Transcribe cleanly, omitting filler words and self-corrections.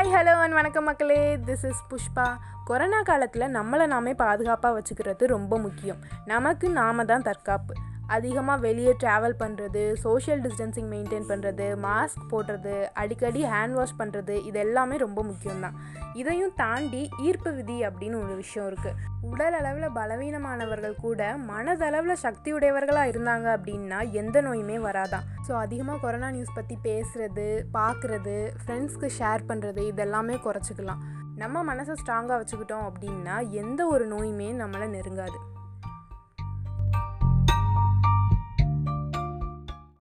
Hi hello and வணக்கம் மக்களே, this is Pushpa. Corona காலத்தில் நம்மளை நாமே பாதுகாப்பாக வச்சுக்கிறது ரொம்ப முக்கியம். நமக்கு நாம தான் தற்காப்பு. அதிகமாக வெளியே ட்ராவல் பண்ணுறது, சோஷியல் டிஸ்டன்சிங் மெயின்டைன் பண்ணுறது, மாஸ்க் போடுறது, அடிக்கடி ஹேண்ட் வாஷ் பண்ணுறது, இது எல்லாமே ரொம்ப முக்கியம்தான். இதையும் தாண்டி ஈர்ப்பு விதி அப்படின்னு ஒரு விஷயம் இருக்குது. உடல் அளவில் பலவீனமானவர்கள் கூட மனதளவில் சக்தியுடையவர்களாக இருந்தாங்க அப்படின்னா எந்த நோயுமே வராதான். ஸோ அதிகமாக கொரோனா நியூஸ் பற்றி பேசுகிறது, பார்க்குறது, ஃப்ரெண்ட்ஸ்க்கு ஷேர் பண்ணுறது, இதெல்லாமே குறைச்சிக்கலாம். நம்ம மனசை ஸ்ட்ராங்காக வச்சுக்கிட்டோம் அப்படின்னா எந்த ஒரு நோயுமே நம்மளை நெருங்காது.